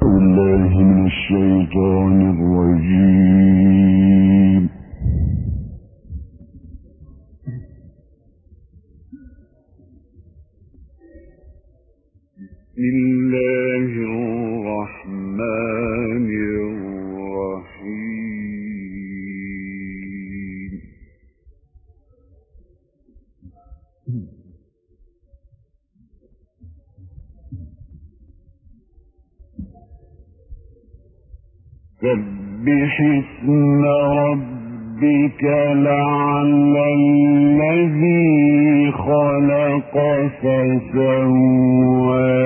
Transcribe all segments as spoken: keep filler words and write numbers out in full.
بالله من الشيطان الرجيم. بسم الله الرحمن الرحيم. سبح اسم ربك الأعلى الذي خلق فسوى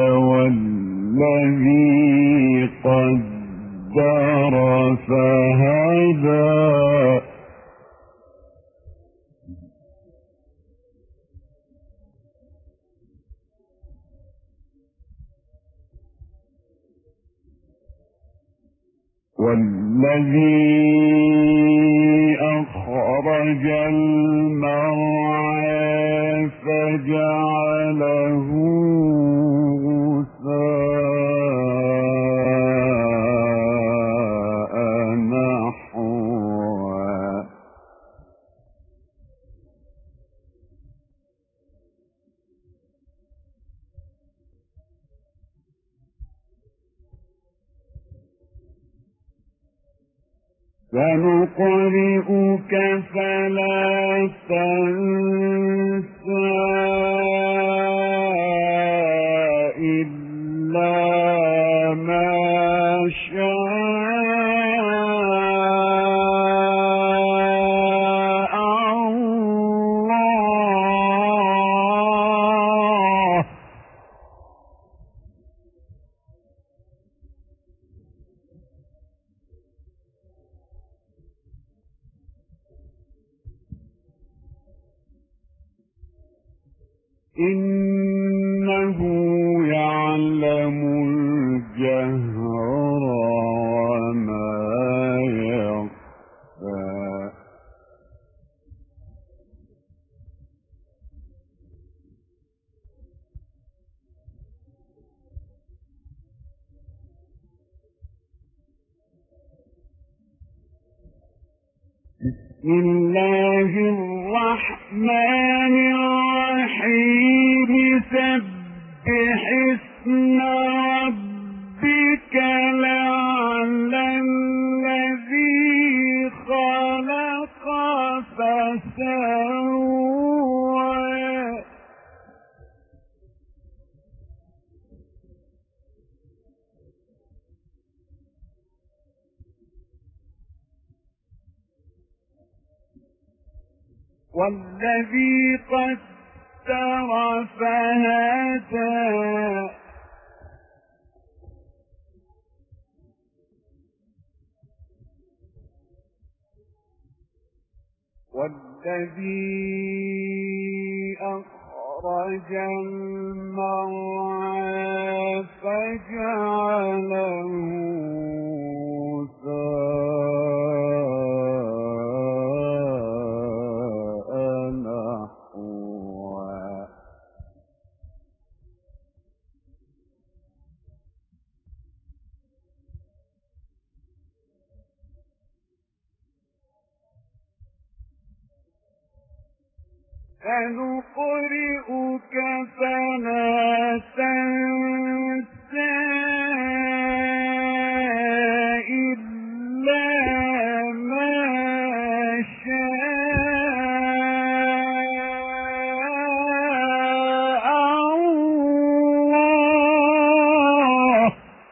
والذي قدر فهدى والذي أخرج المرعى فجعله غثاء نحوا سنقرئك فلا تنسى إلا ما شاء الله إنه يعلم الجهر وما يخفى بسم الله الرحمن الرحيم. سبح اسم ربك الأعلى الذي خلق فسوى والذي قدر فهدى والذي أخرج المرعى فجعله غثاء نحوا سنقرئك فلا تنسى إلا ما شاء الله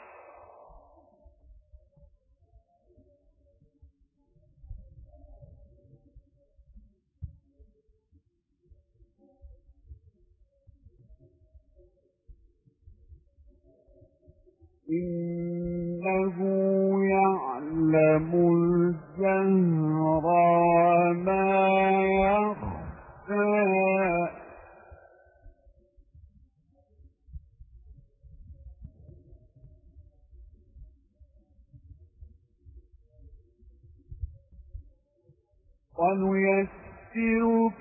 إنه يعلم الجهر وما يخفى ونيسرك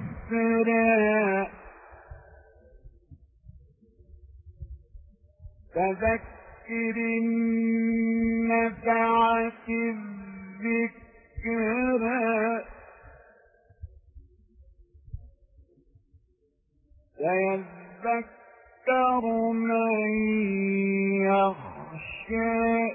لليسرى فذكر إن نفعت الذكرى سيذكر من يخشى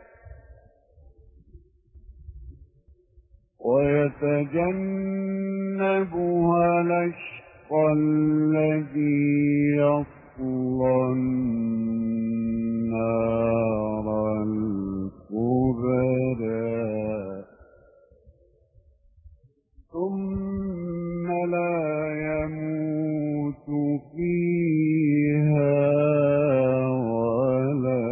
ويتجنبها الأشقى الذي يصلى النار الكبرى ثم لا يموت فيها ولا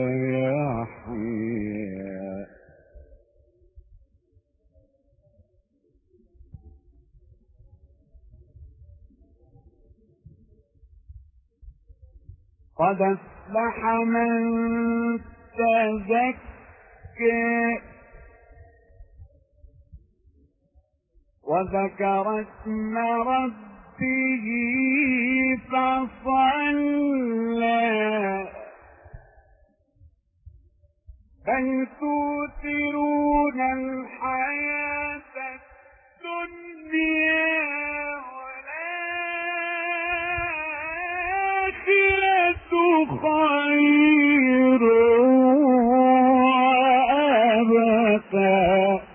يحيا. قد أفلح من تزكى وذكر اسم ربه فصلى بل تؤثرون الحياة الدنيا والآخرة خير وأبقى.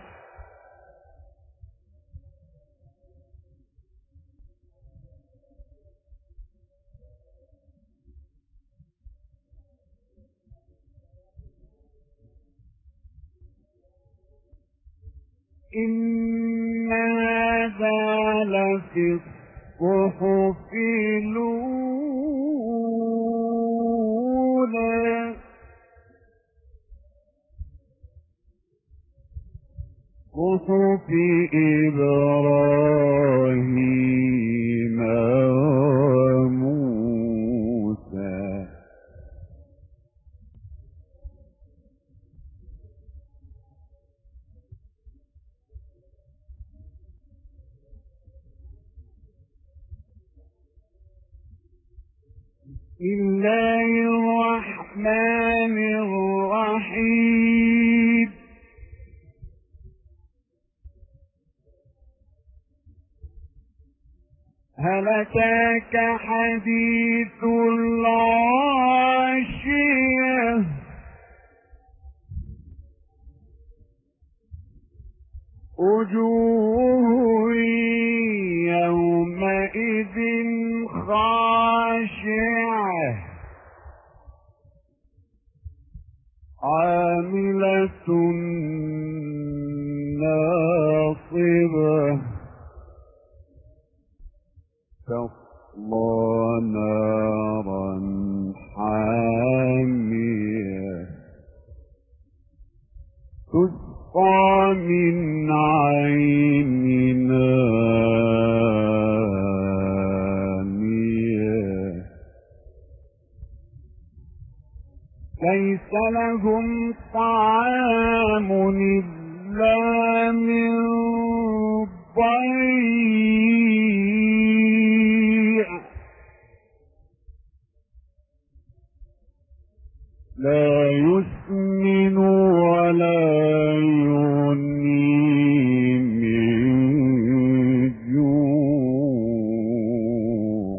إن هذا لفي الصحف الأولى صحف إبراهيم وموسى. بسم الله الرحمن الرحيم. هل أتاك حديث الغاشية وجوه يومئذ خاشعة عاملة ناصبة تصلى نارا حامية تسقى من عين آنية ليس لهم طعام إلا من ضريع لا يسمن ولا يغني من جوع.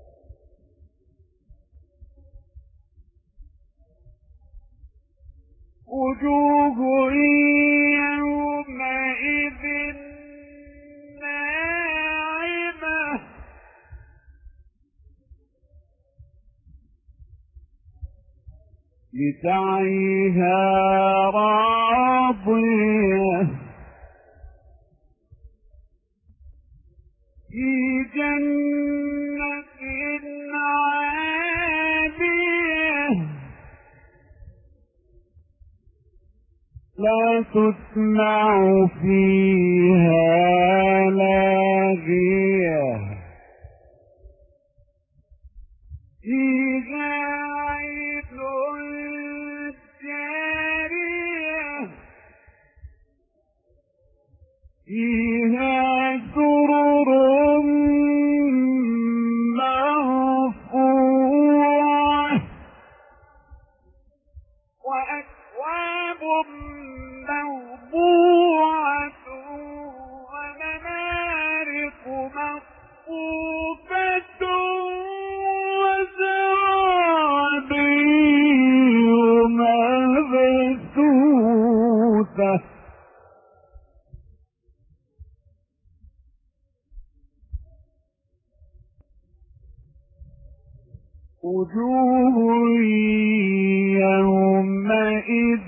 وجوه يومئذ ناعمة لسعيها راضية في جنة عالية لا تسمع فيها لاغية فيها عين جارية فيها سرر مرفوعة موضوعة ونمارق مصفوفة وزرابي مبثوثة وجوه يومئذ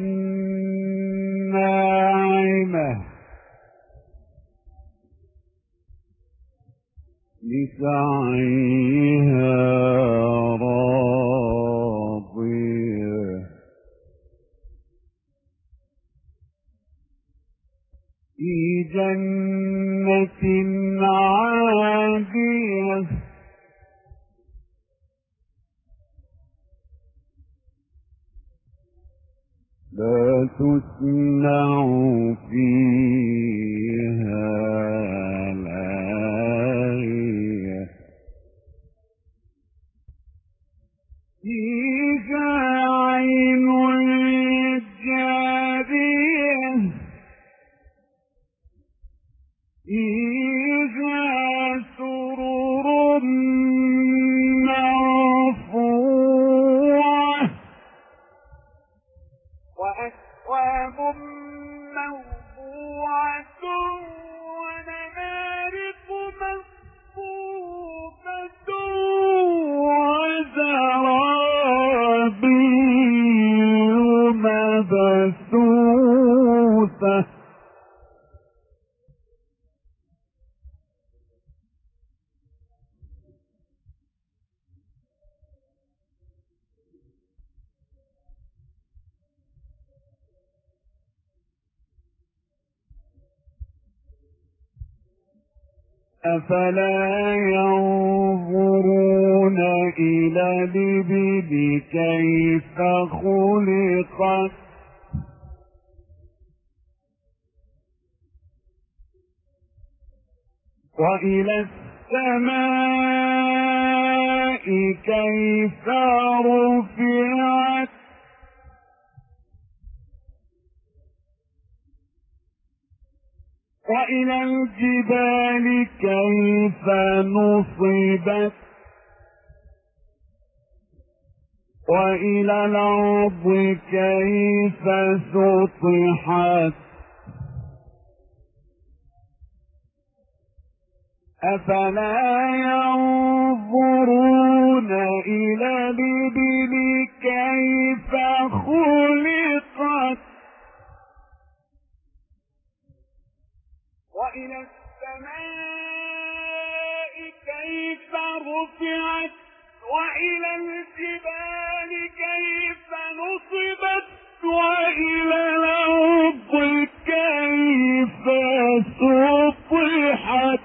ناعمة لسعيها راضية في جنة عالية لا تسمع فيها لاغية فيها عين جارية فيها سرر مرفوعة وأكواب موضوعة ونمارق مصفوفة وزرابي مبثوثة أفلا ينظرون إلى الإبل كيف خلقت وإلى السماء كيف رفعت وإلى الجبال كيف نصبت وإلى الأرض كيف سطحت أفلا ينظرون إلى الإبل كيف خلقت وإلى السماء كيف رفعت وإلى الجبال كيف نصبت وإلى الأرض كيف سطحت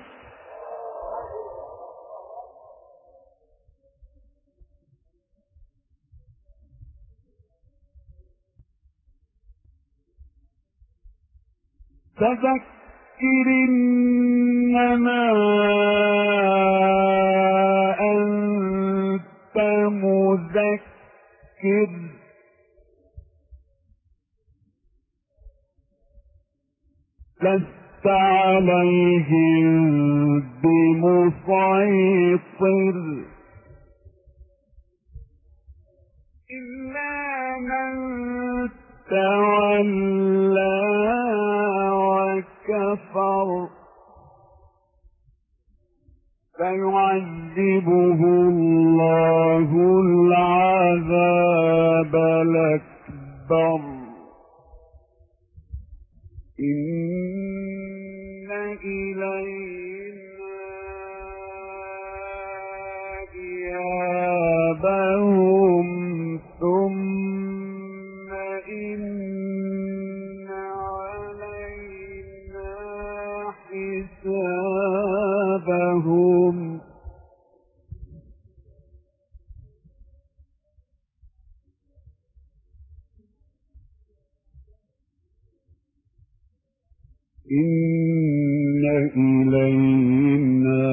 فذكر إنما أنت مذكر لست عليهم بمسيطر إلا من تولى وكفر فيعذبه الله العذاب الأكبر إن إلينا إيابهم ثم إن علينا حسابهم إن إلينا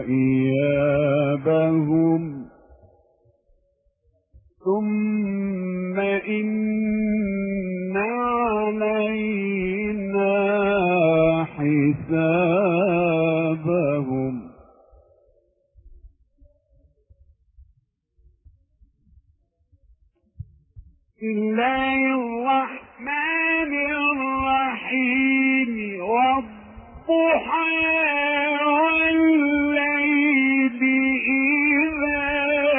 إيابهم ثم إن علينا حسابهم بسم الله الرحمن الرحيم والضحى والليل إذا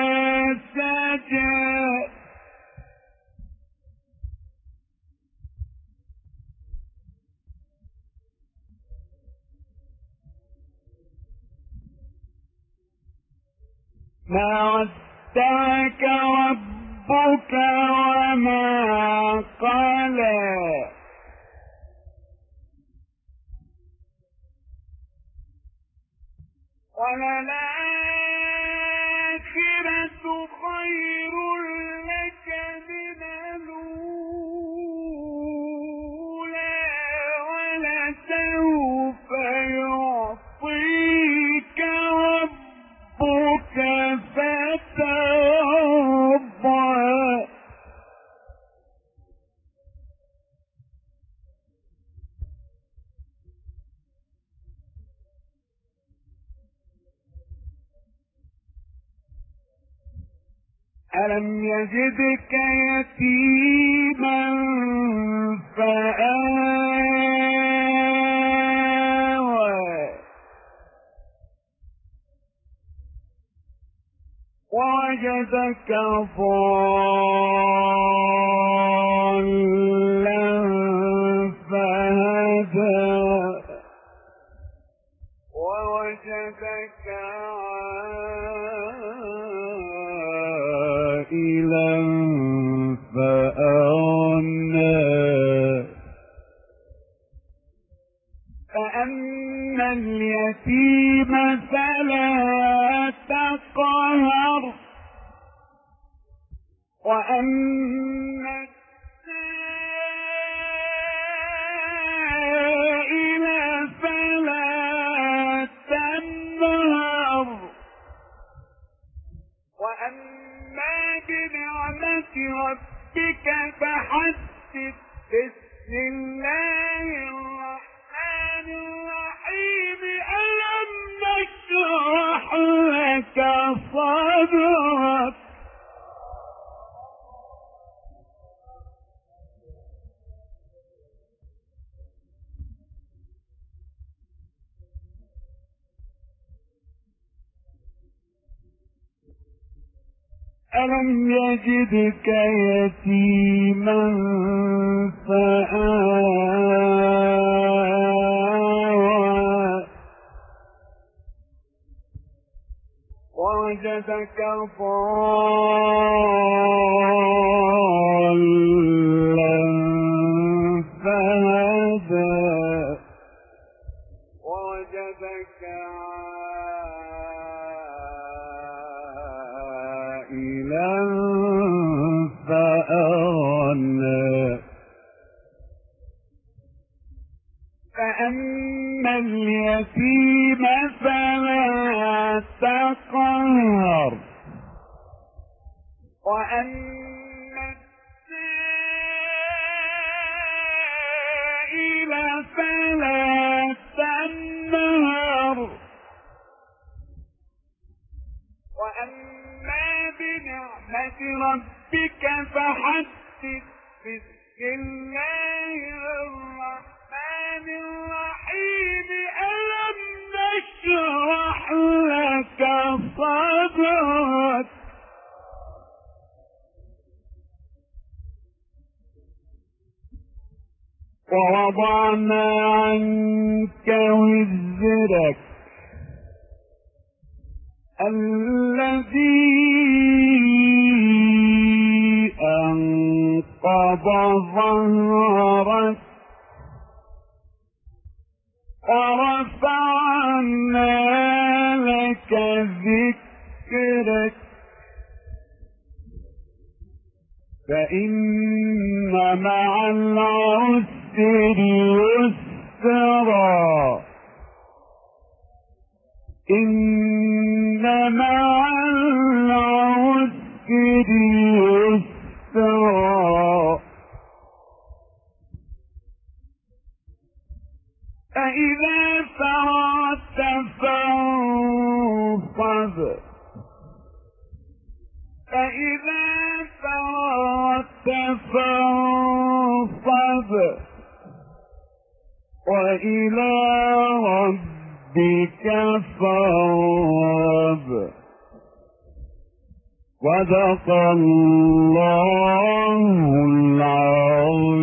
سجى ما ودعك ربك وما قلى وللآخرة خير لك من الأولى ولسوف يعطيك ربك فترضى ألم يجدك يتيما فآوى ووجدك ضالا فهدى ووجدك عائلا فأغنى فأما اليتيم فلا تقهر وأما السائل فلا تنهر وأما بنعمة ربك فحدث بسم الله الرحمن الرحيم ألم نشرح لك صدرك ألم يجدك يتيما فآوى ووجدك ضالا فهدى ووجدك عائلا فأغنى فأما اليتيم فلا تقهر وأما السائل فلا تنهر وأما بنعمة ربك فحدث بسم الله الرحمن الرحيم ألم نشرح لك صدرك ووضعنا عنك وزرك الذي أنقض ظهرك ورفعنا لك ذكرك فإن مع العسر يسرا إن مع العسر يسرا فإذا فرغت فانصب فإذا فرغت فانصب وإلى ربك فارغب. صدق الله العظيم.